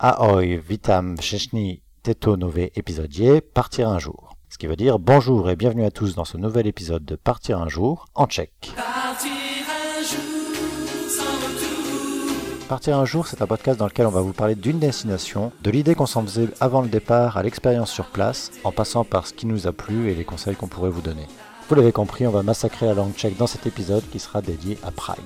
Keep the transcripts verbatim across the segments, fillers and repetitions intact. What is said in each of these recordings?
Ahoj, vitam všichni této nové epizodie Partir un jour. Ce qui veut dire bonjour et bienvenue à tous dans ce nouvel épisode de Partir un jour en tchèque. Partir un jour sans retour. Partir un jour, c'est un podcast dans lequel on va vous parler d'une destination, de l'idée qu'on s'en faisait avant le départ à l'expérience sur place, en passant par ce qui nous a plu et les conseils qu'on pourrait vous donner. Vous l'avez compris, on va massacrer la langue tchèque dans cet épisode qui sera dédié à Prague.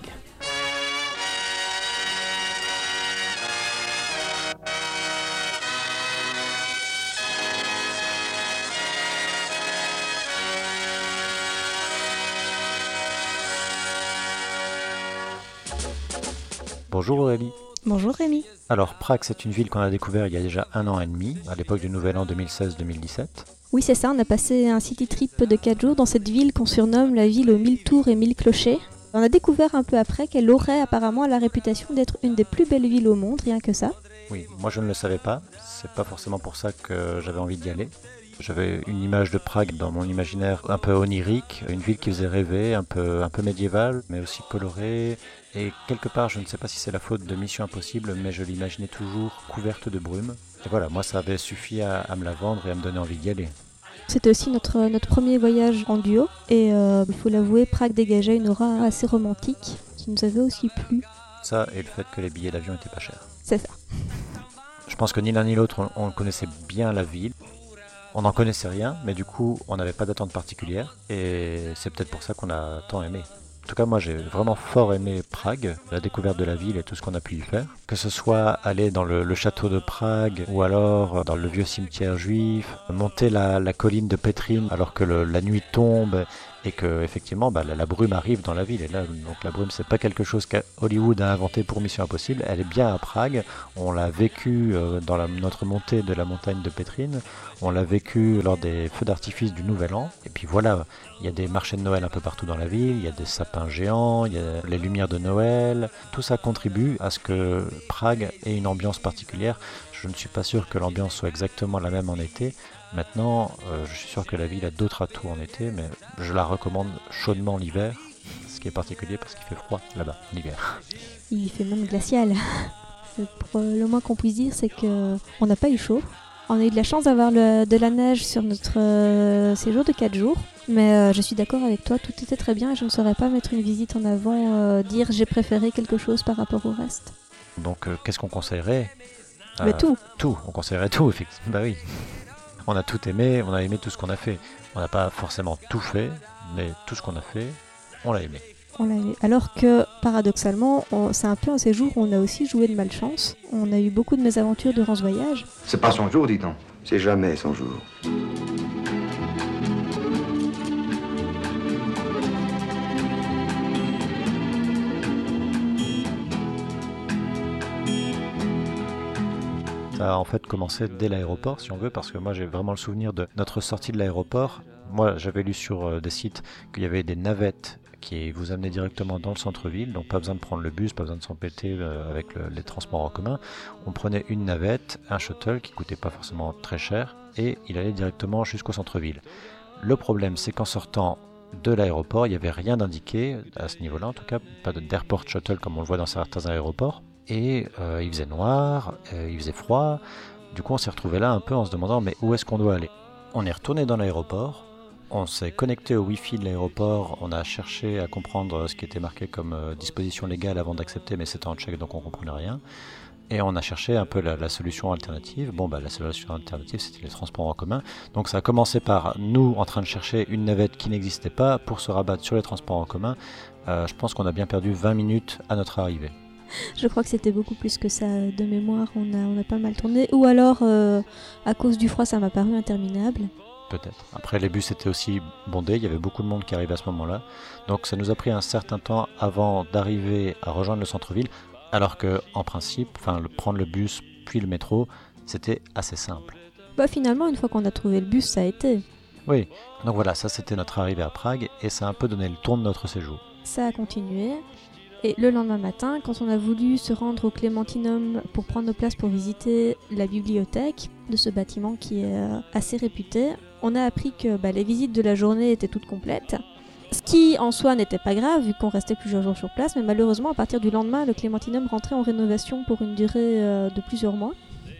Bonjour Aurélie. Bonjour Rémi. Alors Prague, c'est une ville qu'on a découvert il y a déjà un an et demi, à l'époque du Nouvel An deux mille seize deux mille dix-sept. Oui, c'est ça, on a passé un city trip de quatre jours dans cette ville qu'on surnomme la ville aux mille tours et mille clochers. On a découvert un peu après qu'elle aurait apparemment la réputation d'être une des plus belles villes au monde, rien que ça. Oui, moi je ne le savais pas, c'est pas forcément pour ça que j'avais envie d'y aller. J'avais une image de Prague dans mon imaginaire un peu onirique, une ville qui faisait rêver, un peu, un peu médiévale, mais aussi colorée. Et quelque part, je ne sais pas si c'est la faute de Mission Impossible, mais je l'imaginais toujours couverte de brume. Et voilà, moi ça avait suffi à, à me la vendre et à me donner envie d'y aller. C'était aussi notre, notre premier voyage en duo, et euh, il faut l'avouer, Prague dégageait une aura assez romantique, qui nous avait aussi plu. Ça et le fait que les billets d'avion étaient pas chers. C'est ça. Je pense que ni l'un ni l'autre, on, on connaissait bien la ville. On n'en connaissait rien, mais du coup, on n'avait pas d'attente particulière, et c'est peut-être pour ça qu'on a tant aimé. En tout cas, moi, j'ai vraiment fort aimé Prague, la découverte de la ville et tout ce qu'on a pu y faire. Que ce soit aller dans le, le château de Prague, ou alors dans le vieux cimetière juif, monter la, la colline de Petrin alors que le, la nuit tombe, et que effectivement bah, la, la brume arrive dans la ville. Et là, donc la brume, c'est pas quelque chose qu'Hollywood a inventé pour Mission Impossible, elle est bien à Prague. On l'a vécu euh, dans la, notre montée de la montagne de Petrin, on l'a vécu lors des feux d'artifice du Nouvel An. Et puis voilà, il y a des marchés de Noël un peu partout dans la ville, il y a des sapins géants, il y a les lumières de Noël. Tout ça contribue à ce que Prague ait une ambiance particulière. Je ne suis pas sûr que l'ambiance soit exactement la même en été. Maintenant, euh, je suis sûr que la ville a d'autres atouts en été, mais je la recommande chaudement l'hiver, ce qui est particulier parce qu'il fait froid là-bas, l'hiver. Il fait même glacial. Pour, euh, le moins qu'on puisse dire, c'est qu'on n'a pas eu chaud. On a eu de la chance d'avoir le, de la neige sur notre euh, séjour de quatre jours, mais euh, je suis d'accord avec toi, tout était très bien et je ne saurais pas mettre une visite en avant, euh, dire j'ai préféré quelque chose par rapport au reste. Donc euh, qu'est-ce qu'on conseillerait ? Mais euh, tout. Tout, on conseillerait tout, effectivement. Bah oui. On a tout aimé, on a aimé tout ce qu'on a fait. On n'a pas forcément tout fait, mais tout ce qu'on a fait, on l'a aimé. On l'a aimé. Alors que, paradoxalement, on, c'est un peu un séjour où on a aussi joué de malchance. On a eu beaucoup de mésaventures durant ce voyage. C'est pas son jour, dit-on. C'est jamais son jour. Ça a en fait commencé dès l'aéroport, si on veut, parce que moi j'ai vraiment le souvenir de notre sortie de l'aéroport. Moi j'avais lu sur euh, des sites qu'il y avait des navettes qui vous amenaient directement dans le centre-ville, donc pas besoin de prendre le bus, pas besoin de s'embêter euh, avec le, les transports en commun. On prenait une navette, un shuttle qui coûtait pas forcément très cher, et il allait directement jusqu'au centre-ville. Le problème c'est qu'en sortant de l'aéroport, il n'y avait rien d'indiqué, à ce niveau-là en tout cas, pas d'airport shuttle comme on le voit dans certains aéroports. Et euh, il faisait noir, euh, il faisait froid, du coup on s'est retrouvé là un peu en se demandant mais où est-ce qu'on doit aller ? On est retourné dans l'aéroport, on s'est connecté au wifi de l'aéroport, on a cherché à comprendre ce qui était marqué comme euh, disposition légale avant d'accepter, mais c'était en tchèque donc on comprenait rien. Et on a cherché un peu la, la solution alternative. Bon bah la solution alternative c'était les transports en commun. Donc ça a commencé par nous en train de chercher une navette qui n'existait pas pour se rabattre sur les transports en commun. Euh, je pense qu'on a bien perdu vingt minutes à notre arrivée. Je crois que c'était beaucoup plus que ça de mémoire, on a, on a pas mal tourné. Ou alors, euh, à cause du froid, ça m'a paru interminable. Peut-être. Après, les bus étaient aussi bondés, il y avait beaucoup de monde qui arrivait à ce moment-là. Donc ça nous a pris un certain temps avant d'arriver à rejoindre le centre-ville, alors que, en principe, enfin, le, prendre le bus puis le métro, c'était assez simple. Bah finalement, une fois qu'on a trouvé le bus, ça a été. Oui, donc voilà, ça c'était notre arrivée à Prague, et ça a un peu donné le ton de notre séjour. Ça a continué. Et le lendemain matin, quand on a voulu se rendre au Clémentinum pour prendre nos places pour visiter la bibliothèque de ce bâtiment qui est euh, assez réputé, on a appris que bah, les visites de la journée étaient toutes complètes. Ce qui en soi n'était pas grave vu qu'on restait plusieurs jours sur place, mais malheureusement à partir du lendemain, le Clémentinum rentrait en rénovation pour une durée euh, de plusieurs mois.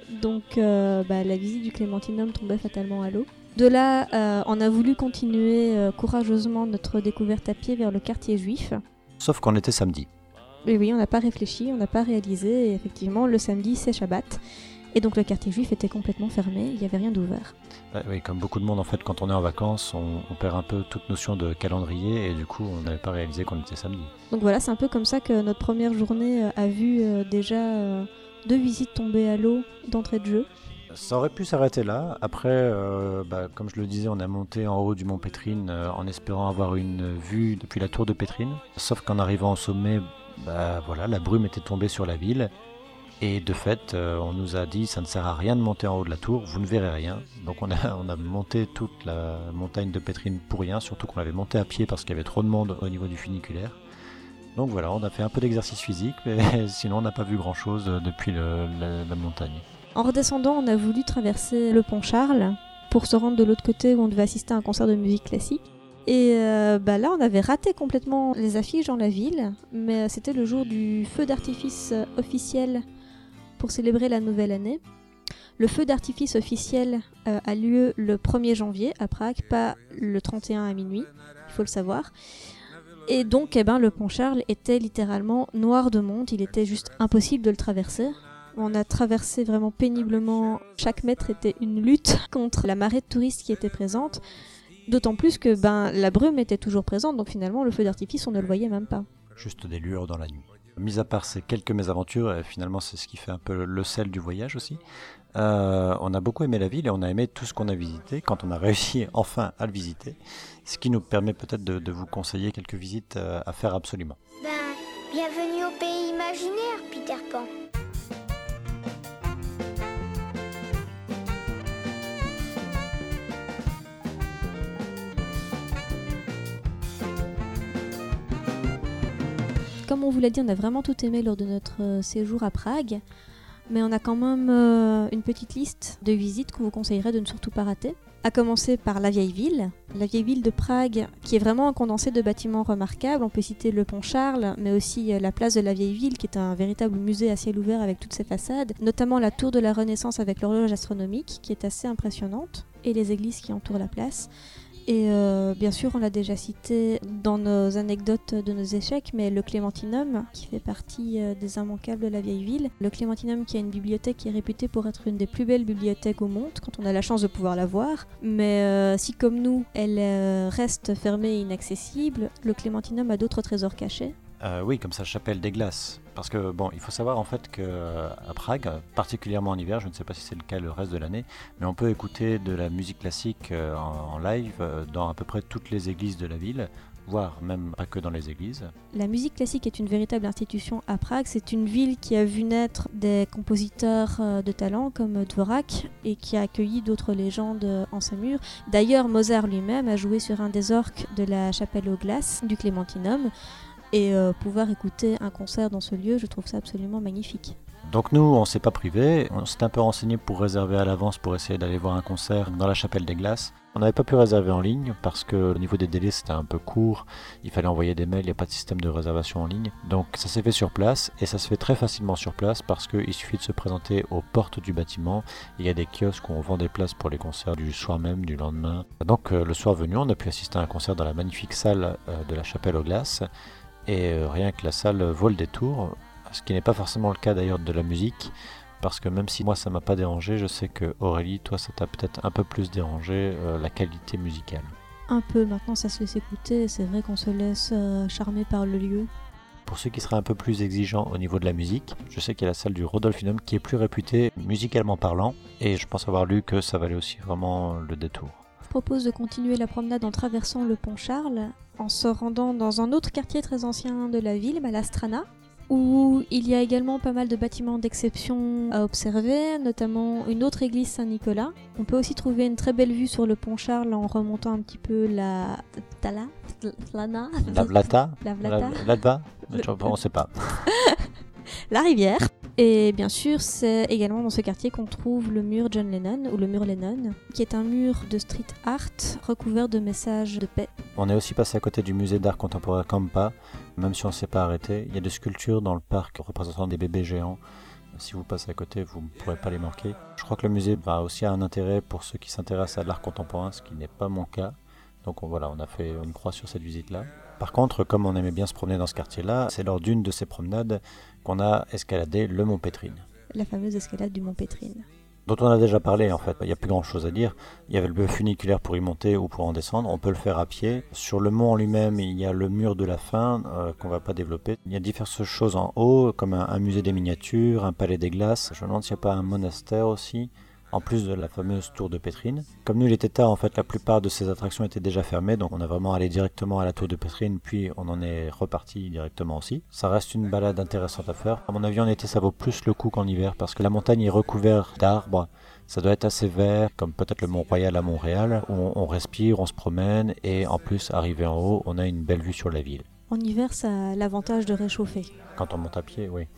donc euh, bah, la visite du Clémentinum tombait fatalement à l'eau. De là, euh, on a voulu continuer euh, courageusement notre découverte à pied vers le quartier juif. Sauf qu'on était samedi. Et oui, on n'a pas réfléchi, on n'a pas réalisé, et effectivement, le samedi, c'est Shabbat. Et donc le quartier juif était complètement fermé, il n'y avait rien d'ouvert. Ouais, oui, comme beaucoup de monde, en fait, quand on est en vacances, on, on perd un peu toute notion de calendrier, et du coup, on n'avait pas réalisé qu'on était samedi. Donc voilà, c'est un peu comme ça que notre première journée euh, a vu euh, déjà euh, deux visites tomber à l'eau d'entrée de jeu. Ça aurait pu s'arrêter là. Après, euh, bah, comme je le disais, on a monté en haut du mont Pétrine euh, en espérant avoir une vue depuis la tour de Pétrine. Sauf qu'en arrivant au sommet, bah, voilà, la brume était tombée sur la ville. Et de fait, euh, on nous a dit ça ne sert à rien de monter en haut de la tour, vous ne verrez rien. Donc on a, on a monté toute la montagne de Pétrine pour rien, surtout qu'on l'avait monté à pied parce qu'il y avait trop de monde au niveau du funiculaire. Donc voilà, on a fait un peu d'exercice physique, mais sinon on n'a pas vu grand chose depuis le, la, la montagne. En redescendant, on a voulu traverser le pont Charles pour se rendre de l'autre côté où on devait assister à un concert de musique classique. Et euh, bah là, on avait raté complètement les affiches dans la ville, mais c'était le jour du feu d'artifice officiel pour célébrer la nouvelle année. Le feu d'artifice officiel euh, a lieu le premier janvier à Prague, pas le trente et un à minuit, il faut le savoir. Et donc, eh ben, le pont Charles était littéralement noir de monde, il était juste impossible de le traverser. On a traversé vraiment péniblement, chaque mètre était une lutte contre la marée de touristes qui était présente, d'autant plus que ben, la brume était toujours présente, donc finalement le feu d'artifice on ne le voyait même pas. Juste des lueurs dans la nuit. Mis à part ces quelques mésaventures, et finalement c'est ce qui fait un peu le sel du voyage aussi, euh, on a beaucoup aimé la ville et on a aimé tout ce qu'on a visité quand on a réussi enfin à le visiter, ce qui nous permet peut-être de, de vous conseiller quelques visites euh, à faire absolument. Ben, bienvenue au pays imaginaire, Peter Pan. Comme on vous l'a dit, on a vraiment tout aimé lors de notre euh, séjour à Prague, mais on a quand même euh, une petite liste de visites qu'on vous conseillerait de ne surtout pas rater. À commencer par la vieille ville, la vieille ville de Prague, qui est vraiment un condensé de bâtiments remarquables. On peut citer le pont Charles, mais aussi euh, la place de la vieille ville, qui est un véritable musée à ciel ouvert avec toutes ses façades, notamment la tour de la Renaissance avec l'horloge astronomique, qui est assez impressionnante, et les églises qui entourent la place. Et euh, bien sûr, on l'a déjà cité dans nos anecdotes de nos échecs, mais le Clémentinum, qui fait partie euh, des immanquables de la vieille ville. Le Clémentinum qui a une bibliothèque qui est réputée pour être une des plus belles bibliothèques au monde, quand on a la chance de pouvoir la voir. Mais euh, si comme nous, elle euh, reste fermée et inaccessible, le Clémentinum a d'autres trésors cachés. Euh, oui, comme sa chapelle des glaces. Parce que, bon, il faut savoir en fait qu'à Prague, particulièrement en hiver, je ne sais pas si c'est le cas le reste de l'année, mais on peut écouter de la musique classique euh, en, en live euh, dans à peu près toutes les églises de la ville, voire même pas que dans les églises. La musique classique est une véritable institution à Prague. C'est une ville qui a vu naître des compositeurs euh, de talent comme Dvorak et qui a accueilli d'autres légendes euh, en ses murs. D'ailleurs, Mozart lui-même a joué sur un des orgues de la chapelle aux glaces du Clémentinum. Et euh, pouvoir écouter un concert dans ce lieu, je trouve ça absolument magnifique. Donc nous, on s'est pas privé, on s'est un peu renseigné pour réserver à l'avance pour essayer d'aller voir un concert dans la chapelle des glaces. On n'avait pas pu réserver en ligne parce que au niveau des délais c'était un peu court, il fallait envoyer des mails, il n'y a pas de système de réservation en ligne. Donc ça s'est fait sur place et ça se fait très facilement sur place parce qu'il suffit de se présenter aux portes du bâtiment. Il y a des kiosques où on vend des places pour les concerts du soir même, du lendemain. Donc euh, le soir venu, on a pu assister à un concert dans la magnifique salle euh, de la chapelle aux glaces. Et euh, rien que la salle vaut le détour, ce qui n'est pas forcément le cas d'ailleurs de la musique, parce que même si moi ça m'a pas dérangé, je sais que Aurélie, toi ça t'a peut-être un peu plus dérangé euh, la qualité musicale. Un peu, maintenant ça se laisse écouter, c'est vrai qu'on se laisse euh, charmer par le lieu. Pour ceux qui seraient un peu plus exigeants au niveau de la musique, je sais qu'il y a la salle du Rodolphinum qui est plus réputée musicalement parlant, et je pense avoir lu que ça valait aussi vraiment le détour. Je propose de continuer la promenade en traversant le pont Charles, en se rendant dans un autre quartier très ancien de la ville, Malastrana, où il y a également pas mal de bâtiments d'exception à observer, notamment une autre église Saint-Nicolas. On peut aussi trouver une très belle vue sur le pont Charles en remontant un petit peu la Tala, Tlana, La Vlata, la Vlata, la Ladva, on ne sait pas. La rivière. Et bien sûr, c'est également dans ce quartier qu'on trouve le mur John Lennon, ou le mur Lennon, qui est un mur de street art recouvert de messages de paix. On est aussi passé à côté du musée d'art contemporain Kampa, même si on ne s'est pas arrêté. Il y a des sculptures dans le parc représentant des bébés géants. si vous passez à côté, vous ne pourrez pas les manquer. Je crois que le musée va aussi avoir un intérêt pour ceux qui s'intéressent à l'art contemporain, ce qui n'est pas mon cas. Donc on, voilà, on a fait une croix sur cette visite-là. Par contre, comme on aimait bien se promener dans ce quartier-là, c'est lors d'une de ces promenades qu'on a escaladé le mont Pétrine. La fameuse escalade du mont Pétrine. Dont on a déjà parlé en fait, il n'y a plus grand chose à dire. Il y avait le funiculaire pour y monter ou pour en descendre, on peut le faire à pied. Sur le mont en lui-même, il y a le mur de la faim euh, qu'on ne va pas développer. Il y a diverses choses en haut, comme un, un musée des miniatures, un palais des glaces. Je me demande s'il n'y a pas un monastère aussi, en plus de la fameuse tour de Pétrine. Comme nous il était tard, en fait, la plupart de ces attractions étaient déjà fermées, donc on a vraiment allé directement à la tour de Pétrine, puis on en est reparti directement aussi. Ça reste une balade intéressante à faire. À mon avis, en été, ça vaut plus le coup qu'en hiver, parce que la montagne est recouverte d'arbres. Ça doit être assez vert, comme peut-être le Mont-Royal à Montréal, où on, on respire, on se promène, et en plus, arrivé en haut, on a une belle vue sur la ville. En hiver, ça a l'avantage de réchauffer. Quand on monte à pied, oui.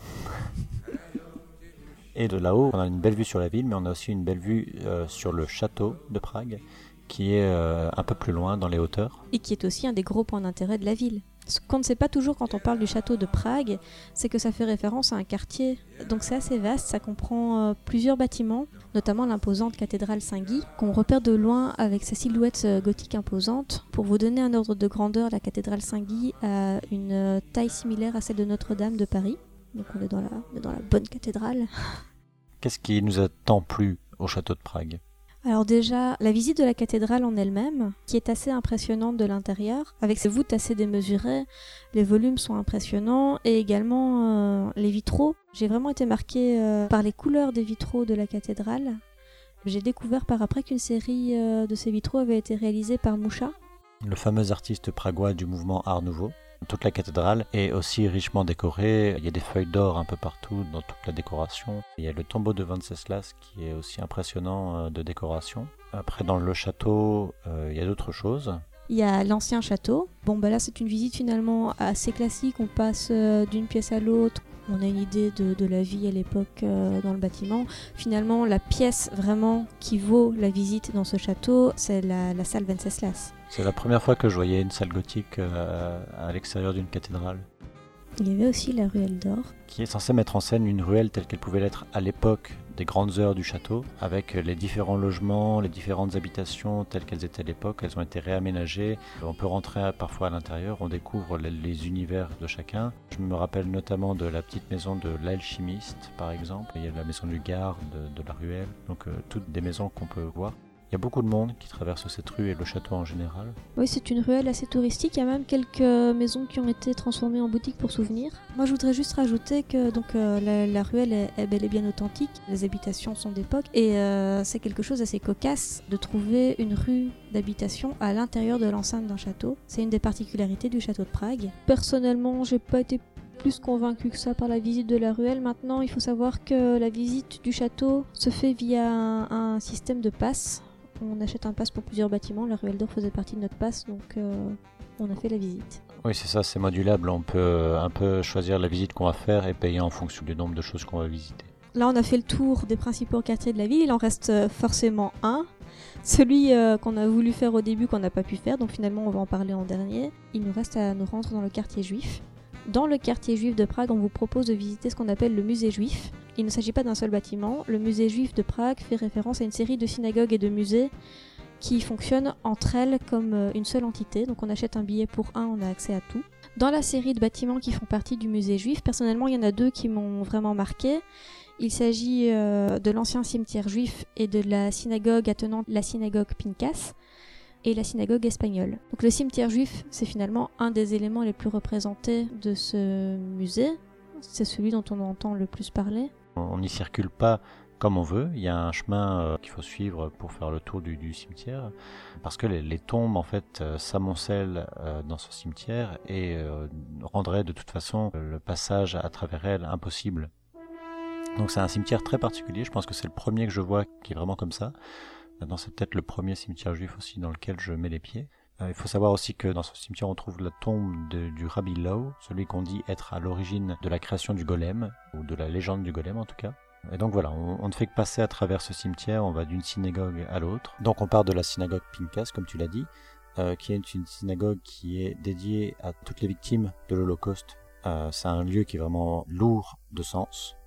Et de là-haut, on a une belle vue sur la ville, mais on a aussi une belle vue euh, sur le château de Prague, qui est euh, un peu plus loin dans les hauteurs. Et qui est aussi un des gros points d'intérêt de la ville. Ce qu'on ne sait pas toujours quand on parle du château de Prague, c'est que ça fait référence à un quartier. Donc c'est assez vaste, ça comprend euh, plusieurs bâtiments, notamment l'imposante cathédrale Saint-Guy, qu'on repère de loin avec sa silhouette euh, gothique imposante. Pour vous donner un ordre de grandeur, la cathédrale Saint-Guy a une euh, taille similaire à celle de Notre-Dame de Paris. Donc on est dans la, on est dans la bonne cathédrale. Qu'est-ce qui nous a tant plu au château de Prague ? Alors déjà, la visite de la cathédrale en elle-même, qui est assez impressionnante de l'intérieur, avec ses voûtes assez démesurées, les volumes sont impressionnants, et également euh, les vitraux. J'ai vraiment été marquée euh, par les couleurs des vitraux de la cathédrale. J'ai découvert par après qu'une série euh, de ces vitraux avait été réalisée par Moucha. Le fameux artiste pragois du mouvement Art Nouveau. Toute la cathédrale est aussi richement décorée. Il y a des feuilles d'or un peu partout dans toute la décoration. Il y a le tombeau de Venceslas qui est aussi impressionnant de décoration. Après, dans le château, euh, il y a d'autres choses. Il y a l'ancien château. Bon, bah là, c'est une visite finalement assez classique. On passe euh, d'une pièce à l'autre. On a une idée de, de la vie à l'époque euh, dans le bâtiment. Finalement, la pièce vraiment qui vaut la visite dans ce château, c'est la, la salle Venceslas. C'est la première fois que je voyais une salle gothique euh, à l'extérieur d'une cathédrale. Il y avait aussi la ruelle d'or. Qui est censée mettre en scène une ruelle telle qu'elle pouvait l'être à l'époque des grandes heures du château, avec les différents logements, les différentes habitations telles qu'elles étaient à l'époque. Elles ont été réaménagées. On peut rentrer parfois à l'intérieur, on découvre les, les univers de chacun. Je me rappelle notamment de la petite maison de l'alchimiste, par exemple. Il y a la maison du garde, de, de la ruelle, donc euh, toutes des maisons qu'on peut voir. Il y a beaucoup de monde qui traverse cette rue et le château en général. Oui, c'est une ruelle assez touristique. Il y a même quelques maisons qui ont été transformées en boutiques pour souvenirs. Moi, je voudrais juste rajouter que donc, euh, la, la ruelle est, est bel et bien authentique. Les habitations sont d'époque. Et euh, c'est quelque chose d'assez cocasse de trouver une rue d'habitation à l'intérieur de l'enceinte d'un château. C'est une des particularités du château de Prague. Personnellement, j'ai pas été plus convaincu que ça par la visite de la ruelle. Maintenant, il faut savoir que la visite du château se fait via un, un système de passe. On achète un pass pour plusieurs bâtiments, la ruelle d'or faisait partie de notre pass, donc euh, on a fait la visite. Oui, c'est ça, c'est modulable, on peut un peu choisir la visite qu'on va faire et payer en fonction du nombre de choses qu'on va visiter. Là, on a fait le tour des principaux quartiers de la ville, il en reste forcément un, celui euh, qu'on a voulu faire au début, qu'on n'a pas pu faire, donc finalement on va en parler en dernier. Il nous reste à nous rendre dans le quartier juif. Dans le quartier juif de Prague, on vous propose de visiter ce qu'on appelle le musée juif. Il ne s'agit pas d'un seul bâtiment. Le musée juif de Prague fait référence à une série de synagogues et de musées qui fonctionnent entre elles comme une seule entité. Donc on achète un billet pour un, on a accès à tout. Dans la série de bâtiments qui font partie du musée juif, personnellement, il y en a deux qui m'ont vraiment marqué. Il s'agit euh, de l'ancien cimetière juif et de la synagogue attenante la synagogue Pinkas, et la synagogue espagnole. Donc le cimetière juif, c'est finalement un des éléments les plus représentés de ce musée. C'est celui dont on entend le plus parler. On n'y circule pas comme on veut. Il y a un chemin euh, qu'il faut suivre pour faire le tour du, du cimetière, parce que les, les tombes en fait euh, s'amoncellent euh, dans ce cimetière et euh, rendraient de toute façon le passage à travers elles impossible. Donc c'est un cimetière très particulier. Je pense que c'est le premier que je vois qui est vraiment comme ça. Maintenant, c'est peut-être le premier cimetière juif aussi dans lequel je mets les pieds. Euh, il faut savoir aussi que dans ce cimetière, on trouve la tombe de, du Rabbi Lau, celui qu'on dit être à l'origine de la création du golem, ou de la légende du golem en tout cas. Et donc voilà, on, on ne fait que passer à travers ce cimetière, on va d'une synagogue à l'autre. Donc on part de la synagogue Pinkas, comme tu l'as dit, euh, qui est une synagogue qui est dédiée à toutes les victimes de l'Holocauste. Euh, c'est un lieu qui est vraiment lourd de sens,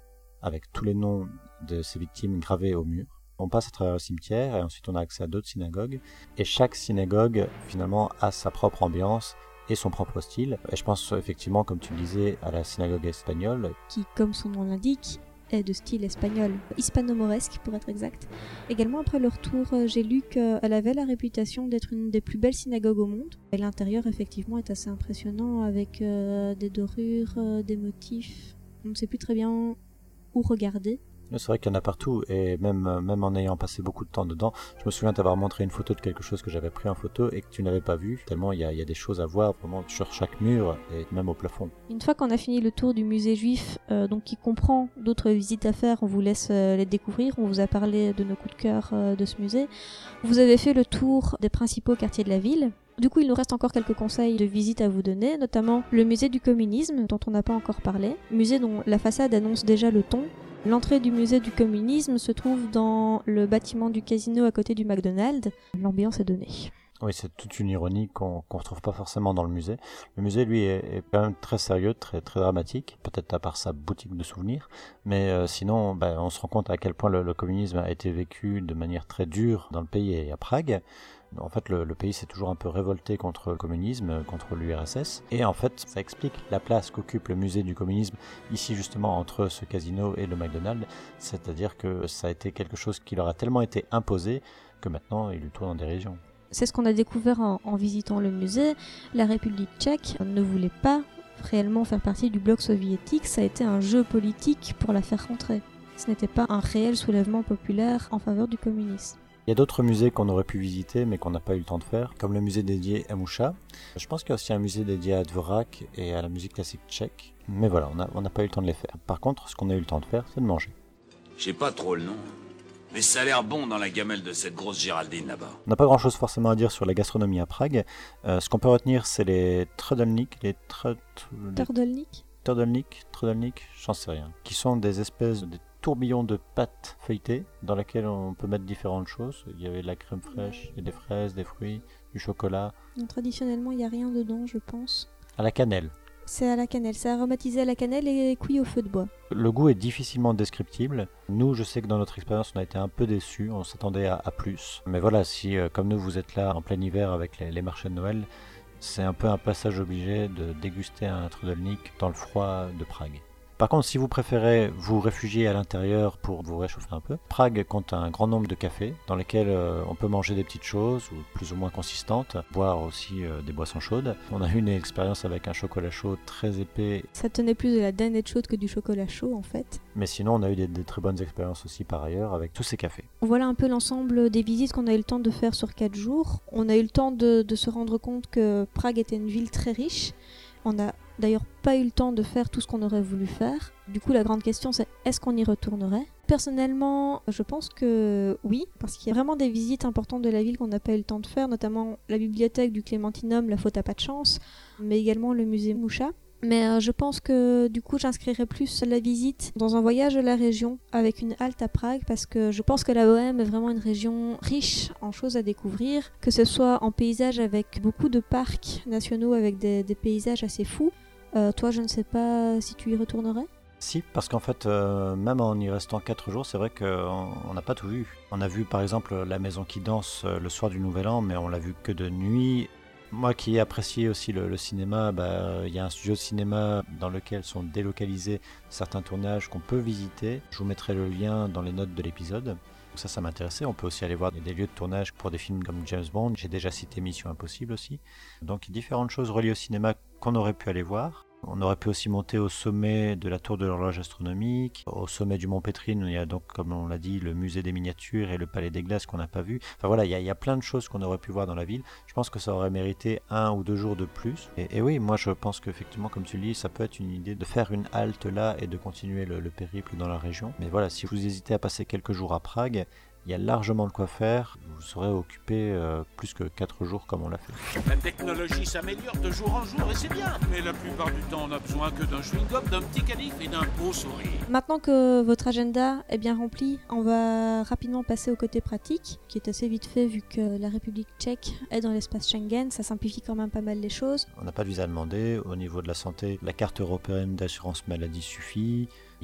avec tous les noms de ces victimes gravés au mur. On passe à travers le cimetière et ensuite on a accès à d'autres synagogues. Et chaque synagogue, finalement, a sa propre ambiance et son propre style. Et je pense effectivement, comme tu le disais, à la synagogue espagnole. Qui, comme son nom l'indique, est de style espagnol, hispano-mauresque pour être exact. Également, après leur tour, j'ai lu qu'elle avait la réputation d'être une des plus belles synagogues au monde. Et l'intérieur, effectivement, est assez impressionnant avec euh, des dorures, euh, des motifs. On ne sait plus très bien où regarder. C'est vrai qu'il y en a partout, et même, même en ayant passé beaucoup de temps dedans, je me souviens t'avoir montré une photo de quelque chose que j'avais pris en photo et que tu n'avais pas vu, tellement il y a, il y a des choses à voir vraiment sur chaque mur et même au plafond. Une fois qu'on a fini le tour du musée juif, euh, donc qui comprend d'autres visites à faire, on vous laisse euh, les découvrir, on vous a parlé de nos coups de cœur euh, de ce musée. Vous avez fait le tour des principaux quartiers de la ville. Du coup, il nous reste encore quelques conseils de visite à vous donner, notamment le musée du communisme, dont on n'a pas encore parlé. Musée dont la façade annonce déjà le ton. L'entrée du musée du communisme se trouve dans le bâtiment du casino à côté du McDonald's. L'ambiance est donnée. Oui, c'est toute une ironie qu'on qu'on retrouve pas forcément dans le musée. Le musée, lui, est, est quand même très sérieux, très, très dramatique, peut-être à part sa boutique de souvenirs. Mais euh, sinon, ben, on se rend compte à quel point le, le communisme a été vécu de manière très dure dans le pays et à Prague. En fait, le, le pays s'est toujours un peu révolté contre le communisme, contre l'U R S S. Et en fait, ça explique la place qu'occupe le musée du communisme, ici justement entre ce casino et le McDonald's. C'est-à-dire que ça a été quelque chose qui leur a tellement été imposé que maintenant, ils le tournent en dérision. C'est ce qu'on a découvert en, en visitant le musée. La République tchèque ne voulait pas réellement faire partie du bloc soviétique. Ça a été un jeu politique pour la faire rentrer. Ce n'était pas un réel soulèvement populaire en faveur du communisme. Il y a d'autres musées qu'on aurait pu visiter mais qu'on n'a pas eu le temps de faire, comme le musée dédié à Moucha. Je pense qu'il y a aussi un musée dédié à Dvorak et à la musique classique tchèque. Mais voilà, on n'a on n'a pas eu le temps de les faire. Par contre, ce qu'on a eu le temps de faire, c'est de manger. J'ai pas trop le nom, mais ça a l'air bon dans la gamelle de cette grosse Géraldine là-bas. On n'a pas grand-chose forcément à dire sur la gastronomie à Prague. Euh, ce qu'on peut retenir, c'est les trudelník, les tr... Turdelnik Turdelník, trudelník, j'en sais rien. Qui sont des espèces de tourbillon de pâte feuilletée dans laquelle on peut mettre différentes choses. Il y avait de la crème fraîche, et des fraises, des fruits, du chocolat. Donc, traditionnellement, il n'y a rien dedans, je pense. À la cannelle. C'est à la cannelle, c'est aromatisé à la cannelle et cuit au feu de bois. Le goût est difficilement descriptible. Nous, je sais que dans notre expérience, on a été un peu déçus, on s'attendait à, à plus. Mais voilà, si euh, comme nous, vous êtes là en plein hiver avec les, les marchés de Noël, c'est un peu un passage obligé de déguster un trudelník dans le froid de Prague. Par contre, si vous préférez vous réfugier à l'intérieur pour vous réchauffer un peu, Prague compte un grand nombre de cafés dans lesquels euh, on peut manger des petites choses ou plus ou moins consistantes, boire aussi euh, des boissons chaudes. On a eu une expérience avec un chocolat chaud très épais. Ça tenait plus de la danette chaude que du chocolat chaud en fait. Mais sinon, on a eu des, des très bonnes expériences aussi par ailleurs avec tous ces cafés. Voilà un peu l'ensemble des visites qu'on a eu le temps de faire sur quatre jours. On a eu le temps de, de se rendre compte que Prague était une ville très riche. On n'a d'ailleurs pas eu le temps de faire tout ce qu'on aurait voulu faire. Du coup, la grande question, c'est est-ce qu'on y retournerait ? Personnellement, je pense que oui, parce qu'il y a vraiment des visites importantes de la ville qu'on n'a pas eu le temps de faire, notamment la bibliothèque du Clémentinum, la faute à pas de chance, mais également le musée Moucha. Mais euh, je pense que du coup j'inscrirais plus la visite dans un voyage de la région avec une halte à Prague parce que je pense que la Bohème est vraiment une région riche en choses à découvrir, que ce soit en paysages avec beaucoup de parcs nationaux avec des, des paysages assez fous. Euh, toi je ne sais pas si tu y retournerais ? Si, parce qu'en fait, euh, même en y restant quatre jours, c'est vrai qu'on n'a pas tout vu. On a vu par exemple la maison qui danse euh, le soir du Nouvel An, mais on l'a vu que de nuit. Moi qui ai apprécié aussi le, le cinéma, bah, y a un studio de cinéma dans lequel sont délocalisés certains tournages qu'on peut visiter. Je vous mettrai le lien dans les notes de l'épisode. Ça, ça m'intéressait. On peut aussi aller voir des lieux de tournage pour des films comme James Bond. J'ai déjà cité Mission Impossible aussi. Donc différentes choses reliées au cinéma qu'on aurait pu aller voir. On aurait pu aussi monter au sommet de la tour de l'horloge astronomique, au sommet du mont Pétrine, où il y a donc, comme on l'a dit, le musée des miniatures et le palais des glaces qu'on n'a pas vu. Enfin voilà, il y, a, il y a plein de choses qu'on aurait pu voir dans la ville. Je pense que ça aurait mérité un ou deux jours de plus. Et, et oui, moi je pense qu'effectivement, comme tu le dis, ça peut être une idée de faire une halte là et de continuer le, le périple dans la région. Mais voilà, si vous hésitez à passer quelques jours à Prague, il y a largement de quoi faire, vous serez occupé euh, plus que quatre jours comme on l'a fait. La technologie s'améliore de jour en jour et c'est bien. Mais la plupart du temps, on n'a besoin que d'un chewing-gum, d'un petit calife et d'un beau sourire. Maintenant que votre agenda est bien rempli, on va rapidement passer au côté pratique, qui est assez vite fait vu que la République tchèque est dans l'espace Schengen. Ça simplifie quand même pas mal les choses. On n'a pas de visa à demander. Au niveau de la santé, la carte européenne d'assurance maladie suffit. Il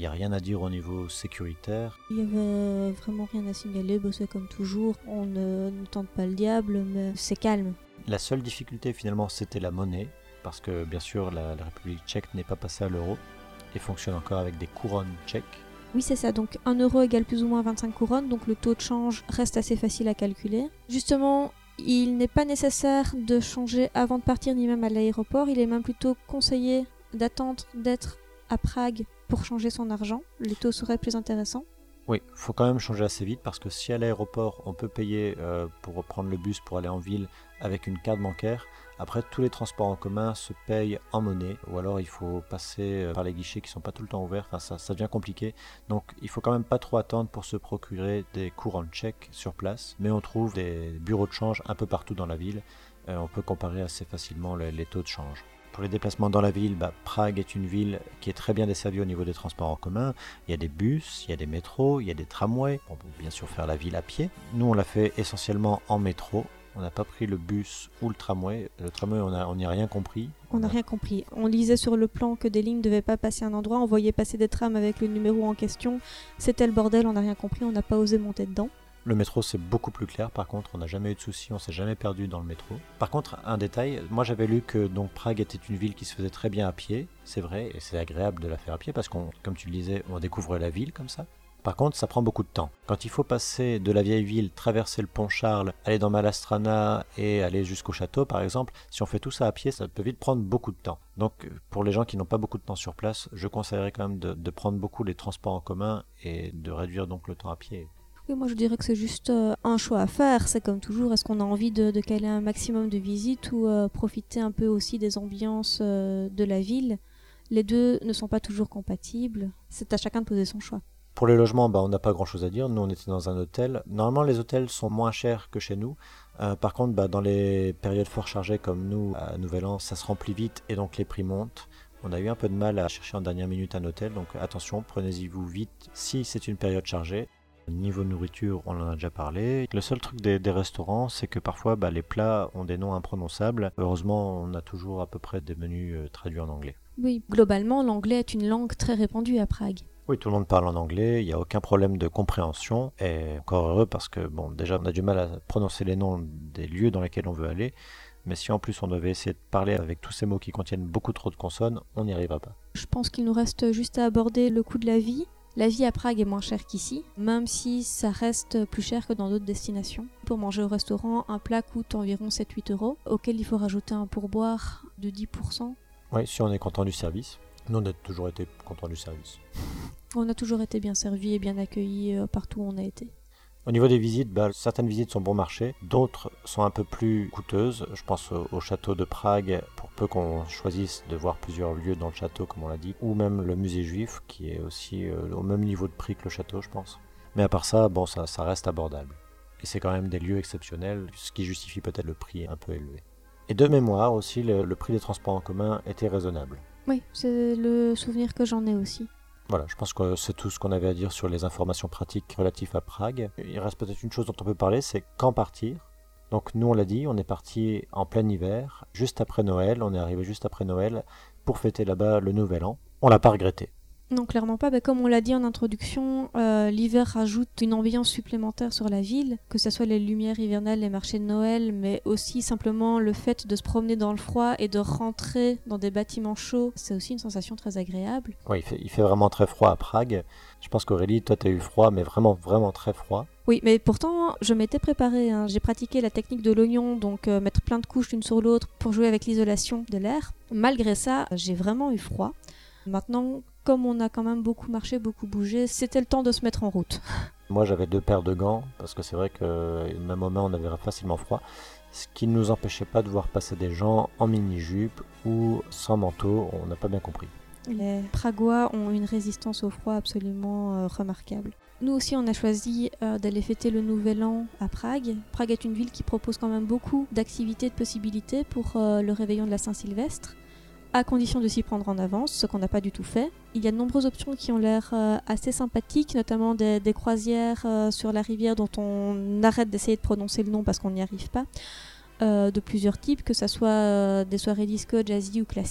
Il n'y a rien à dire au niveau sécuritaire. Il n'y avait vraiment rien à signaler, bah, c'est comme toujours, on ne, ne tente pas le diable, mais c'est calme. La seule difficulté finalement c'était la monnaie, parce que bien sûr la, la République tchèque n'est pas passée à l'euro et fonctionne encore avec des couronnes tchèques. Oui, c'est ça, donc un euro égale plus ou moins vingt-cinq couronnes, donc le taux de change reste assez facile à calculer. Justement, il n'est pas nécessaire de changer avant de partir ni même à l'aéroport, il est même plutôt conseillé d'attendre d'être à Prague pour changer son argent, les taux seraient plus intéressants. Oui, il faut quand même changer assez vite parce que si à l'aéroport on peut payer euh, pour prendre le bus pour aller en ville avec une carte bancaire, après tous les transports en commun se payent en monnaie ou alors il faut passer par les guichets qui sont pas tout le temps ouverts, enfin ça, ça devient compliqué. Donc il faut quand même pas trop attendre pour se procurer des couronnes tchèques sur place, mais on trouve des bureaux de change un peu partout dans la ville, euh, on peut comparer assez facilement les, les taux de change. Pour les déplacements dans la ville, bah, Prague est une ville qui est très bien desservie au niveau des transports en commun. Il y a des bus, il y a des métros, il y a des tramways. On peut bien sûr faire la ville à pied. Nous, on l'a fait essentiellement en métro. On n'a pas pris le bus ou le tramway. Le tramway, on n'y a, a rien compris. On n'a rien compris. On lisait sur le plan que des lignes ne devaient pas passer à un endroit. On voyait passer des trams avec le numéro en question. C'était le bordel, on n'a rien compris. On n'a pas osé monter dedans. Le métro c'est beaucoup plus clair, par contre on n'a jamais eu de soucis, on s'est jamais perdu dans le métro. Par contre un détail, moi j'avais lu que donc Prague était une ville qui se faisait très bien à pied, c'est vrai, et c'est agréable de la faire à pied parce qu'on, comme tu le disais, on découvre la ville comme ça. Par contre ça prend beaucoup de temps. Quand il faut passer de la vieille ville, traverser le pont Charles, aller dans Malastrana et aller jusqu'au château par exemple, si on fait tout ça à pied ça peut vite prendre beaucoup de temps. Donc pour les gens qui n'ont pas beaucoup de temps sur place, je conseillerais quand même de, de prendre beaucoup les transports en commun et de réduire donc le temps à pied. Oui, moi je dirais que c'est juste euh, un choix à faire, c'est comme toujours, est-ce qu'on a envie de, de caler un maximum de visites ou euh, profiter un peu aussi des ambiances euh, de la ville. Les deux ne sont pas toujours compatibles, c'est à chacun de poser son choix. Pour les logements, bah, on n'a pas grand chose à dire, nous on était dans un hôtel. Normalement les hôtels sont moins chers que chez nous, euh, par contre bah, dans les périodes fort chargées comme nous à Nouvel An, ça se remplit vite et donc les prix montent. On a eu un peu de mal à chercher en dernière minute un hôtel, donc attention, prenez-y vous vite si c'est une période chargée. Niveau nourriture, on en a déjà parlé. Le seul truc des, des restaurants, c'est que parfois bah, les plats ont des noms imprononçables. Heureusement, on a toujours à peu près des menus euh, traduits en anglais. Oui, globalement, l'anglais est une langue très répandue à Prague. Oui, tout le monde parle en anglais, il n'y a aucun problème de compréhension. Et encore heureux parce que, bon, déjà, on a du mal à prononcer les noms des lieux dans lesquels on veut aller. Mais si en plus on devait essayer de parler avec tous ces mots qui contiennent beaucoup trop de consonnes, on n'y arrivera pas. Je pense qu'il nous reste juste à aborder le coût de la vie. La vie à Prague est moins chère qu'ici, même si ça reste plus cher que dans d'autres destinations. Pour manger au restaurant, un plat coûte environ sept à huit euros, auquel il faut rajouter un pourboire de dix pour cent. Oui, si on est content du service. Nous, on a toujours été content du service. On a toujours été bien servis et bien accueillis partout où on a été. Au niveau des visites, bah, certaines visites sont bon marché, d'autres sont un peu plus coûteuses. Je pense au, au château de Prague, pour peu qu'on choisisse de voir plusieurs lieux dans le château, comme on l'a dit, ou même le musée juif, qui est aussi euh, au même niveau de prix que le château, je pense. Mais à part ça, bon, ça, ça reste abordable. Et c'est quand même des lieux exceptionnels, ce qui justifie peut-être le prix un peu élevé. Et de mémoire aussi, le, le prix des transports en commun était raisonnable. Oui, c'est le souvenir que j'en ai aussi. Voilà, je pense que c'est tout ce qu'on avait à dire sur les informations pratiques relatives à Prague. Il reste peut-être une chose dont on peut parler, c'est quand partir. Donc nous on l'a dit, on est parti en plein hiver, juste après Noël, on est arrivé juste après Noël pour fêter là-bas le Nouvel An. On l'a pas regretté. Non, clairement pas. Bah, comme on l'a dit en introduction, euh, l'hiver rajoute une ambiance supplémentaire sur la ville, que ce soit les lumières hivernales, les marchés de Noël, mais aussi simplement le fait de se promener dans le froid et de rentrer dans des bâtiments chauds, c'est aussi une sensation très agréable. Oui, il fait, il fait vraiment très froid à Prague. Je pense qu'Aurélie, toi, tu as eu froid, mais vraiment, vraiment très froid. Oui, mais pourtant, je m'étais préparée. Hein. J'ai pratiqué la technique de l'oignon, donc euh, mettre plein de couches l'une sur l'autre pour jouer avec l'isolation de l'air. Malgré ça, j'ai vraiment eu froid. Maintenant, comme on a quand même beaucoup marché, beaucoup bougé, c'était le temps de se mettre en route. Moi, j'avais deux paires de gants, parce que c'est vrai que même aux mains, on avait facilement froid. Ce qui ne nous empêchait pas de voir passer des gens en mini-jupe ou sans manteau, on n'a pas bien compris. Les Pragois ont une résistance au froid absolument euh, remarquable. Nous aussi, on a choisi euh, d'aller fêter le Nouvel An à Prague. Prague est une ville qui propose quand même beaucoup d'activités, de possibilités pour euh, le réveillon de la Saint-Sylvestre, à condition de s'y prendre en avance, ce qu'on n'a pas du tout fait. Il y a de nombreuses options qui ont l'air euh, assez sympathiques, notamment des, des croisières euh, sur la rivière dont on arrête d'essayer de prononcer le nom parce qu'on n'y arrive pas, euh, de plusieurs types, que ce soit euh, des soirées disco, jazzy ou classiques.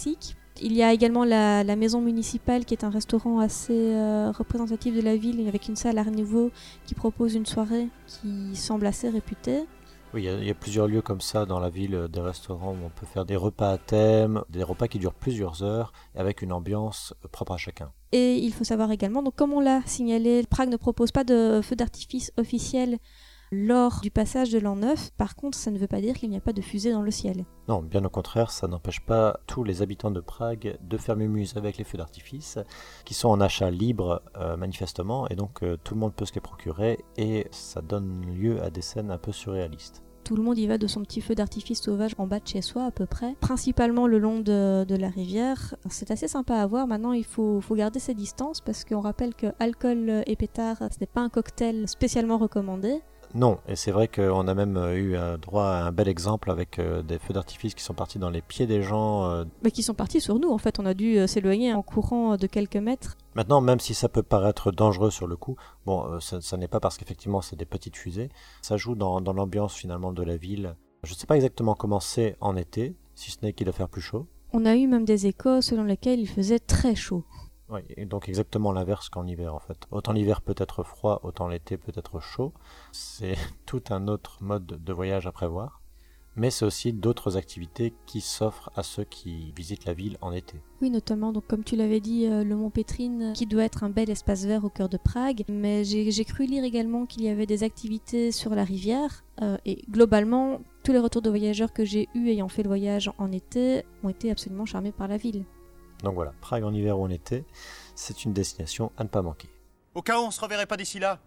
Il y a également la, la maison municipale qui est un restaurant assez euh, représentatif de la ville avec une salle Art Nouveau qui propose une soirée qui semble assez réputée. Oui, il y, a, il y a plusieurs lieux comme ça dans la ville, des restaurants où on peut faire des repas à thème, des repas qui durent plusieurs heures avec une ambiance propre à chacun. Et il faut savoir également, donc comme on l'a signalé, Prague ne propose pas de feu d'artifice officiel lors du passage de l'an neuf. Par contre, ça ne veut pas dire qu'il n'y a pas de fusée dans le ciel. Non, bien au contraire, ça n'empêche pas tous les habitants de Prague de faire mumuse avec les feux d'artifice, qui sont en achat libre euh, manifestement, et donc euh, tout le monde peut se les procurer, et ça donne lieu à des scènes un peu surréalistes. Tout le monde y va de son petit feu d'artifice sauvage en bas de chez soi à peu près, principalement le long de, de la rivière. C'est assez sympa à voir. Maintenant il faut, faut garder ses distances parce qu'on rappelle que alcool et pétard, ce n'est pas un cocktail spécialement recommandé. Non, et c'est vrai qu'on a même eu un droit à un bel exemple avec euh, des feux d'artifice qui sont partis dans les pieds des gens. Euh... Mais qui sont partis sur nous en fait, on a dû euh, s'éloigner en courant de quelques mètres. Maintenant, même si ça peut paraître dangereux sur le coup, bon, euh, ça, ça n'est pas parce qu'effectivement c'est des petites fusées, ça joue dans, dans l'ambiance finalement de la ville. Je ne sais pas exactement comment c'est en été, si ce n'est qu'il doit faire plus chaud. On a eu même des échos selon lesquels il faisait très chaud. Oui, et donc exactement l'inverse qu'en hiver en fait. Autant l'hiver peut être froid, autant l'été peut être chaud. C'est tout un autre mode de voyage à prévoir. Mais c'est aussi d'autres activités qui s'offrent à ceux qui visitent la ville en été. Oui, notamment, donc comme tu l'avais dit, euh, le Mont Pétrine, qui doit être un bel espace vert au cœur de Prague. Mais j'ai, j'ai cru lire également qu'il y avait des activités sur la rivière. Euh, et globalement, tous les retours de voyageurs que j'ai eus ayant fait le voyage en été ont été absolument charmés par la ville. Donc voilà, Prague en hiver ou en été, c'est une destination à ne pas manquer. Au cas où on ne se reverrait pas d'ici là,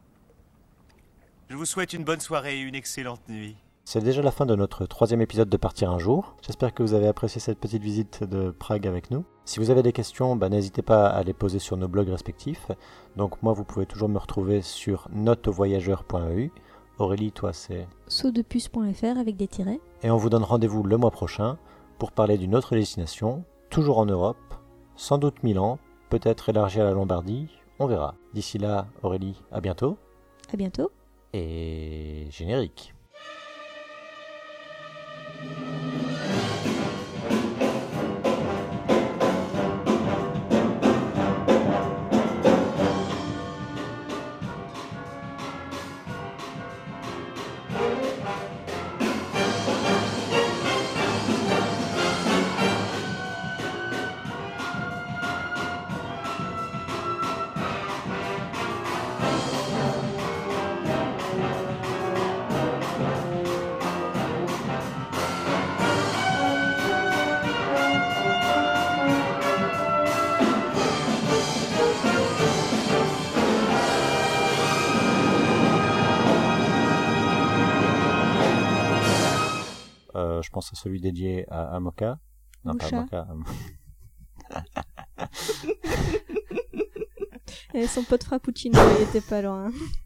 je vous souhaite une bonne soirée et une excellente nuit. C'est déjà la fin de notre troisième épisode de Partir un jour. J'espère que vous avez apprécié cette petite visite de Prague avec nous. Si vous avez des questions, bah, n'hésitez pas à les poser sur nos blogs respectifs. Donc moi, vous pouvez toujours me retrouver sur notevoyageur point e u. Aurélie, toi, c'est sautdepuce point f r avec des tirets. Et on vous donne rendez-vous le mois prochain pour parler d'une autre destination, toujours en Europe, sans doute Milan, peut-être élargi à la Lombardie, on verra. D'ici là, Aurélie, à bientôt. À bientôt. Et générique. Euh, je pense à celui dédié à Amoka. Non, Moucha. pas Amoka. Et son pote frappuccino, il était pas loin.